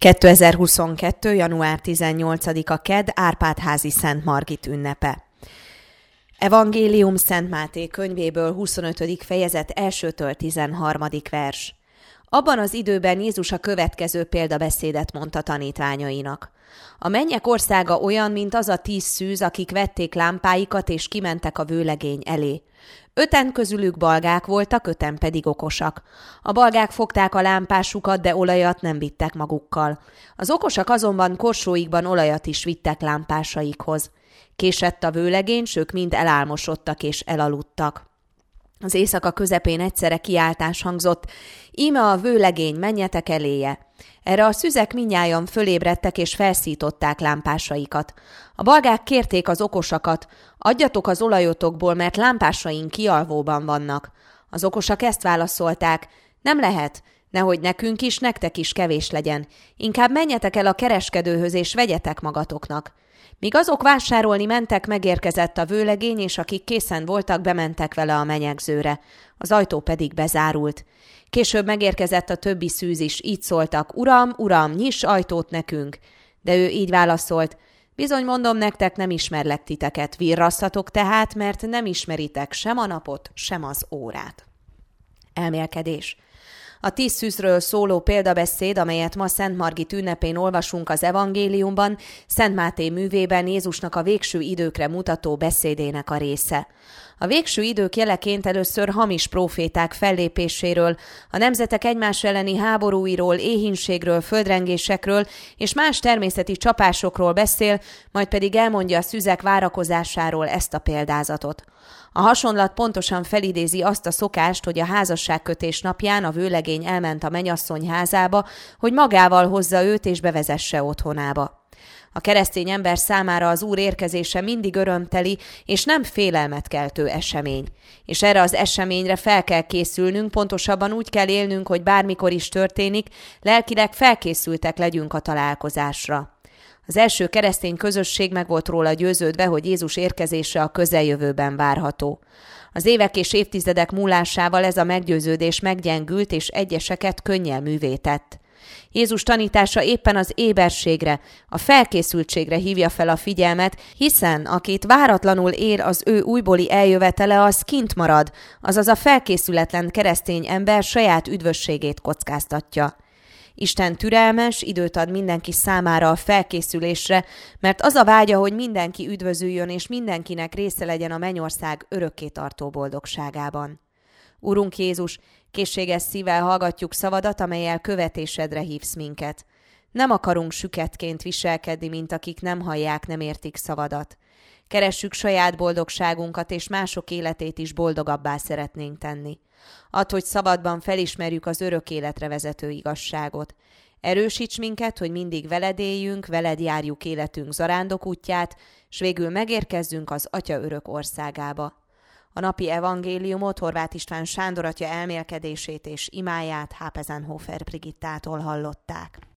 2022. január 18-a kedd, Árpád-házi Szent Margit ünnepe. Evangélium Szent Máté könyvéből 25. fejezet 1-től 13. vers. Abban az időben Jézus a következő példabeszédet mondta tanítványainak. A mennyek országa olyan, mint az a 10 szűz, akik vették lámpáikat és kimentek a vőlegény elé. 5 közülük balgák voltak, 5 pedig okosak. A balgák fogták a lámpásukat, de olajat nem vittek magukkal. Az okosak azonban korsóikban olajat is vittek lámpásaikhoz. Késett a vőlegény, s ők mind elálmosodtak és elaludtak. Az éjszaka közepén egyszerre kiáltás hangzott: íme a vőlegény, menjetek eléje! Erre a szüzek mindnyájan fölébredtek és felszították lámpásaikat. A balgák kérték az okosakat: adjatok az olajotokból, mert lámpásaink kialvóban vannak. Az okosak ezt válaszolták: nem lehet, nehogy nekünk is, nektek is kevés legyen. Inkább menjetek el a kereskedőhöz és vegyetek magatoknak. Míg azok vásárolni mentek, megérkezett a vőlegény, és akik készen voltak, bementek vele a menyegzőre. Az ajtó pedig bezárult. Később megérkezett a többi szűz is, így szóltak: Uram, Uram, nyiss ajtót nekünk! De ő így válaszolt: bizony mondom nektek, nem ismerlek titeket, virrasszatok tehát, mert nem ismeritek sem a napot, sem az órát. Elmélkedés. A 10 szűzről szóló példabeszéd, amelyet ma Szent Margit ünnepén olvasunk az evangéliumban, Szent Máté művében Jézusnak a végső időkre mutató beszédének a része. A végső idők jeleként először hamis próféták fellépéséről, a nemzetek egymás elleni háborúiról, éhínségről, földrengésekről és más természeti csapásokról beszél, majd pedig elmondja a szüzek várakozásáról ezt a példázatot. A hasonlat pontosan felidézi azt a szokást, hogy a házasságkötés napján a vőlegény elment a mennyasszony házába, hogy magával hozza őt és bevezesse otthonába. A keresztény ember számára az Úr érkezése mindig örömteli és nem félelmet keltő esemény. És erre az eseményre fel kell készülnünk, pontosabban úgy kell élnünk, hogy bármikor is történik, lelkileg felkészültek legyünk a találkozásra. Az első keresztény közösség meg volt róla győződve, hogy Jézus érkezése a közeljövőben várható. Az évek és évtizedek múlásával ez a meggyőződés meggyengült és egyeseket könnyelművé tett. Jézus tanítása éppen az éberségre, a felkészültségre hívja fel a figyelmet, hiszen akit váratlanul ér az ő újbóli eljövetele, az kint marad, azaz a felkészületlen keresztény ember saját üdvösségét kockáztatja. Isten türelmes, időt ad mindenki számára a felkészülésre, mert az a vágya, hogy mindenki üdvözüljön és mindenkinek része legyen a mennyország örökké tartó boldogságában. Urunk Jézus, készséges szívvel hallgatjuk szavadat, amellyel követésedre hívsz minket. Nem akarunk süketként viselkedni, mint akik nem hallják, nem értik szavadat. Keressük saját boldogságunkat, és mások életét is boldogabbá szeretnénk tenni. Add, hogy szabadban felismerjük az örök életre vezető igazságot. Erősíts minket, hogy mindig veled éljünk, veled járjuk életünk zarándok útját, s végül megérkezzünk az Atya örök országába. A napi evangéliumot Horváth István Sándor atya elmélkedését és imáját Hápezenhofer Brigittától hallották.